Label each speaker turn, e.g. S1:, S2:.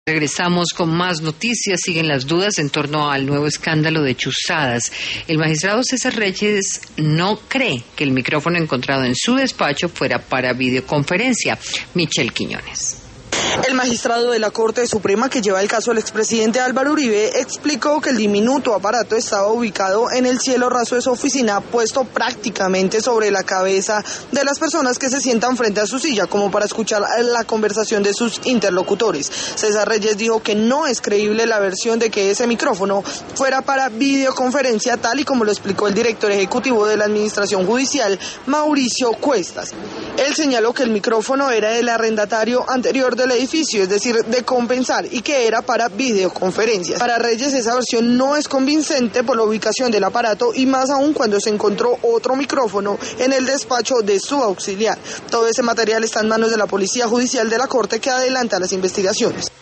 S1: Regresamos con más noticias. Siguen las dudas en torno al nuevo escándalo de chuzadas. El magistrado César Reyes no cree que el micrófono encontrado en su despacho fuera para videoconferencia. Michelle Quiñones.
S2: El magistrado de la Corte Suprema que lleva el caso del expresidente Álvaro Uribe explicó que el diminuto aparato estaba ubicado en el cielo raso de su oficina, puesto prácticamente sobre la cabeza de las personas que se sientan frente a su silla, como para escuchar la conversación de sus interlocutores. César Reyes dijo que no es creíble la versión de que ese micrófono fuera para videoconferencia, tal y como lo explicó el director ejecutivo de la Administración Judicial, Mauricio Cuestas. Él señaló que el micrófono era del arrendatario anterior del edificio, es decir, de Compensar, y que era para videoconferencias. Para Reyes esa versión no es convincente por la ubicación del aparato y más aún cuando se encontró otro micrófono en el despacho de su auxiliar. Todo ese material está en manos de la Policía Judicial de la Corte que adelanta las investigaciones.